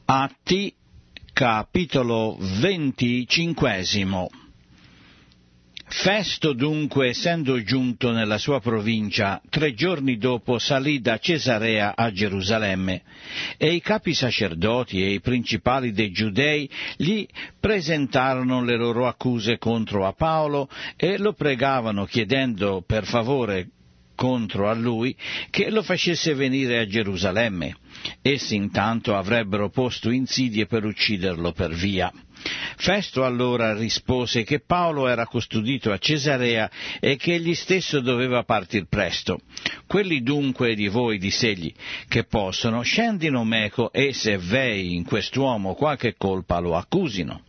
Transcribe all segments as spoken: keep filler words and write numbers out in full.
Atti, capitolo venticinquesimo. Festo dunque, essendo giunto nella sua provincia, tre giorni dopo salì da Cesarea a Gerusalemme, e i capi sacerdoti e i principali dei Giudei gli presentarono le loro accuse contro a Paolo e lo pregavano, chiedendo per favore contro a lui che lo facesse venire a Gerusalemme. Essi intanto avrebbero posto insidie per ucciderlo per via. Festo allora rispose che Paolo era custodito a Cesarea e che egli stesso doveva partir presto. Quelli dunque di voi, diss'egli, che possono, scendino meco e se v'ei in quest'uomo qualche colpa lo accusino.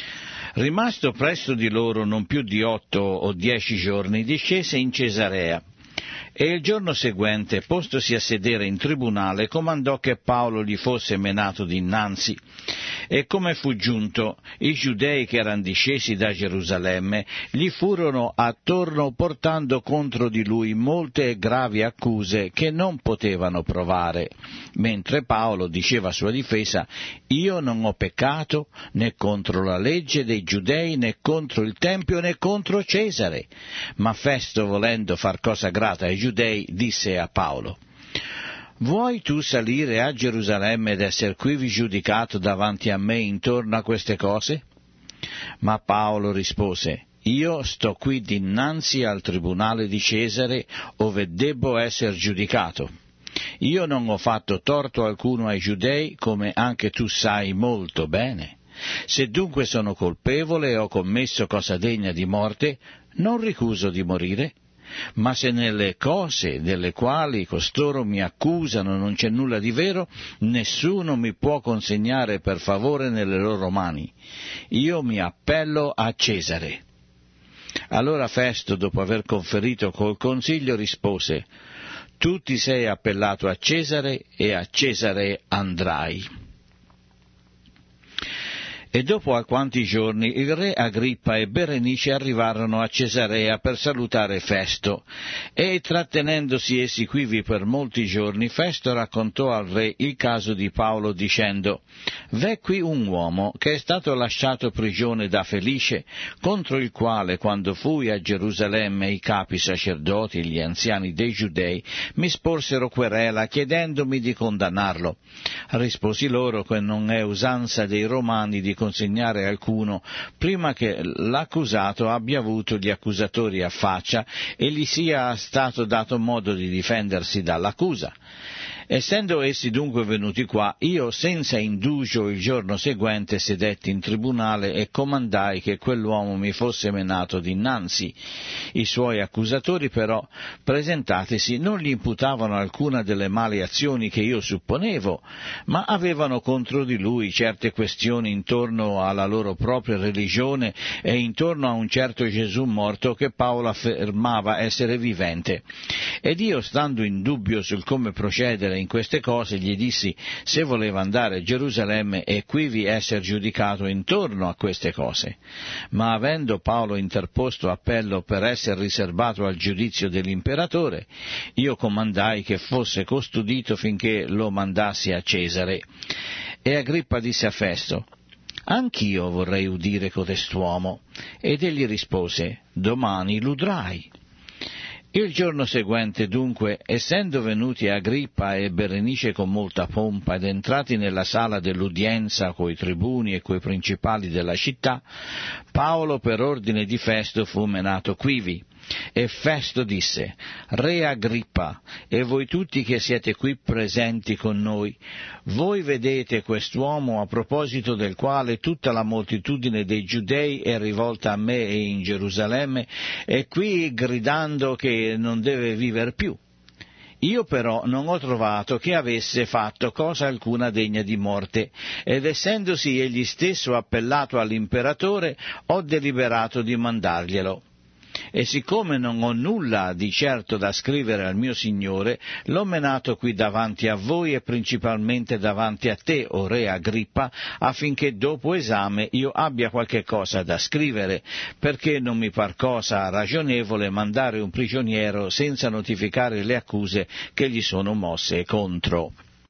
Rimasto presso di loro non più di otto o dieci giorni, discese in Cesarea. E il giorno seguente, postosi a sedere in tribunale, comandò che Paolo gli fosse menato dinanzi. E come fu giunto, i giudei che erano discesi da Gerusalemme gli furono attorno portando contro di lui molte e gravi accuse che non potevano provare, mentre Paolo diceva a sua difesa: «Io non ho peccato né contro la legge dei giudei, né contro il Tempio, né contro Cesare». Ma Festo, volendo far cosa grata ai giudei, disse a Paolo: «Vuoi tu salire a Gerusalemme ed esser quivi giudicato davanti a me intorno a queste cose?» Ma Paolo rispose: «Io sto qui dinanzi al tribunale di Cesare, ove debbo esser giudicato. Io non ho fatto torto alcuno ai giudei, come anche tu sai molto bene. Se dunque sono colpevole e ho commesso cosa degna di morte, non ricuso di morire. Ma se nelle cose delle quali costoro mi accusano non c'è nulla di vero, nessuno mi può consegnare per favore nelle loro mani. Io mi appello a Cesare». Allora Festo, dopo aver conferito col consiglio, rispose: «Tu ti sei appellato a Cesare e a Cesare andrai». E dopo alquanti giorni il re Agrippa e Berenice arrivarono a Cesarea per salutare Festo, e trattenendosi essi quivi per molti giorni, Festo raccontò al re il caso di Paolo dicendo: «V'è qui un uomo che è stato lasciato prigione da Felice, contro il quale, quando fui a Gerusalemme, i capi sacerdoti e gli anziani dei Giudei mi sporsero querela chiedendomi di condannarlo. Risposi loro che non è usanza dei Romani di consegnare alcuno prima che l'accusato abbia avuto gli accusatori a faccia e gli sia stato dato modo di difendersi dall'accusa. Essendo essi dunque venuti qua, io senza indugio il giorno seguente sedetti in tribunale e comandai che quell'uomo mi fosse menato dinanzi. I suoi accusatori però, presentatisi, non gli imputavano alcuna delle mali azioni che io supponevo, ma avevano contro di lui certe questioni intorno alla loro propria religione e intorno a un certo Gesù morto che Paolo affermava essere vivente. Ed io, stando in dubbio sul come procedere in queste cose, gli dissi se voleva andare a Gerusalemme e quivi esser giudicato intorno a queste cose. Ma avendo Paolo interposto appello per essere riservato al giudizio dell'imperatore, io comandai che fosse custodito finché lo mandassi a Cesare. E Agrippa disse a Festo: «Anch'io vorrei udire codest'uomo». Ed egli rispose: «Domani l'udrai». Il giorno seguente, dunque, essendo venuti Agrippa e Berenice con molta pompa ed entrati nella sala dell'udienza coi tribuni e coi principali della città, Paolo, per ordine di Festo, fu menato quivi. E Festo disse: «Re Agrippa, e voi tutti che siete qui presenti con noi, voi vedete quest'uomo a proposito del quale tutta la moltitudine dei Giudei è rivolta a me e in Gerusalemme, e qui gridando che non deve vivere più. Io però non ho trovato che avesse fatto cosa alcuna degna di morte, ed essendosi egli stesso appellato all'imperatore, ho deliberato di mandarglielo. E siccome non ho nulla di certo da scrivere al mio Signore, l'ho menato qui davanti a voi e principalmente davanti a te, o re Agrippa, affinché dopo esame io abbia qualche cosa da scrivere, perché non mi par cosa ragionevole mandare un prigioniero senza notificare le accuse che gli sono mosse contro».